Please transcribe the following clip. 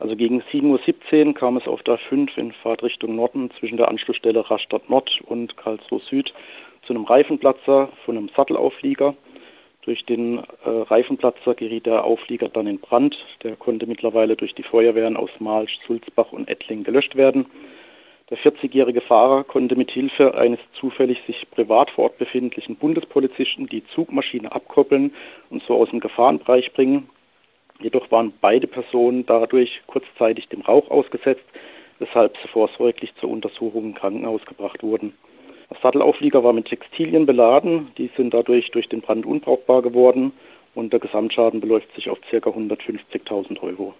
Also gegen 7:17 Uhr kam es auf der A5 in Fahrtrichtung Norden zwischen der Anschlussstelle Rastatt Nord und Karlsruhe Süd zu einem Reifenplatzer von einem Sattelauflieger. Durch den Reifenplatzer geriet der Auflieger dann in Brand. Der konnte mittlerweile durch die Feuerwehren aus Marl, Sulzbach und Ettling gelöscht werden. Der 40-jährige Fahrer konnte mit Hilfe eines zufällig sich privat vor Ort befindlichen Bundespolizisten die Zugmaschine abkoppeln und so aus dem Gefahrenbereich bringen. Jedoch waren beide Personen dadurch kurzzeitig dem Rauch ausgesetzt, weshalb sie vorsorglich zur Untersuchung im Krankenhaus gebracht wurden. Der Sattelauflieger war mit Textilien beladen, die sind dadurch durch den Brand unbrauchbar geworden und der Gesamtschaden beläuft sich auf ca. 150.000 Euro.